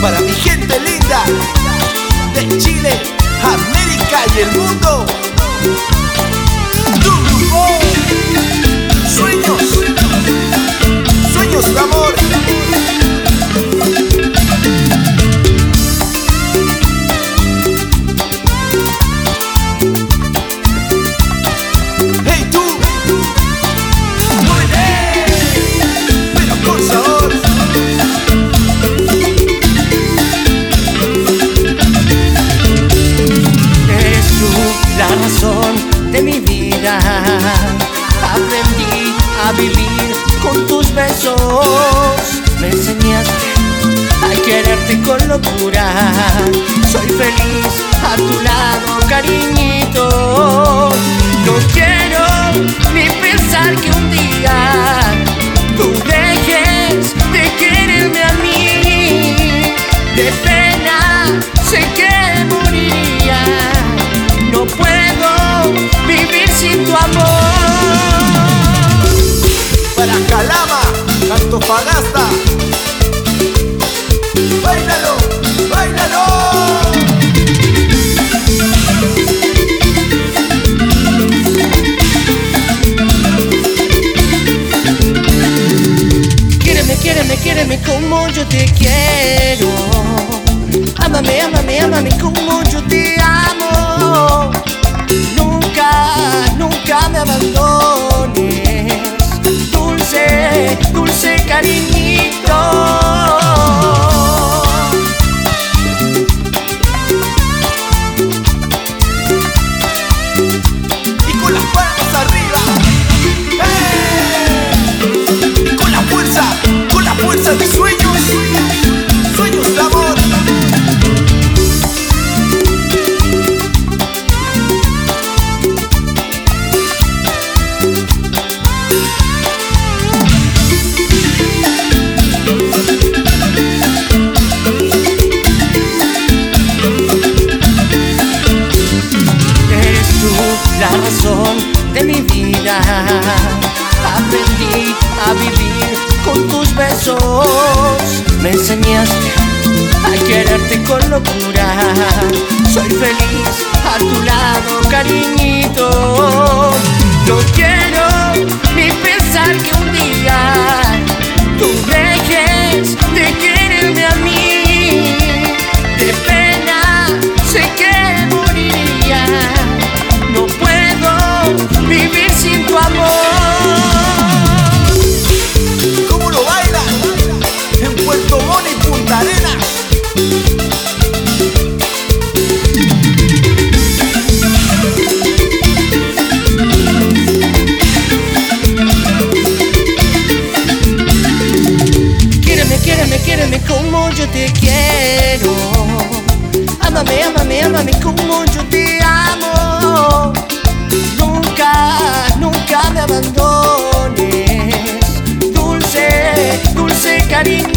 Para mi gente linda de Chile, América y el mundo. Sueños, sueños de amor. Hey tú, muévete, pero con sabor. Eres tú la razón de mi vida. Aprendí a vivir con tus besos. Me enseñaste a quererte con locura. Soy feliz a tu lado, cariñito. No quiero ni pensar que un día tú dejes de quererme a mí. De pena sé que moriría. No puedo vivir sin tu amor. Para Calama, Antofagasta. ¡Báilalo! ¡Báilalo! Quiéreme como yo te quiero. Ámame, ámame, ámame como yo te amo. Nunca, nunca me abandones. Dulce, dulce cariñito. Y con las palmas arriba. Y con la fuerza de sueños, sueños de amor. Eres tú la razón de mi vida. Aprendí a vivir con tus besos. Me enseñaste a quererte con locura. Soy feliz a tu lado, cariñito. No quiero ni pensar que un día tú dejes de quererme a mí. De pena sé que moriría. No puedo vivir sin tu amor. ¿Cómo lo bailan? En Puerto Montt y Punta Arenas. Quiéreme como yo te quiero. Ámame, ámame, ámame como yo te amo. Nunca, nunca me abandones. Dulce, dulce cariño.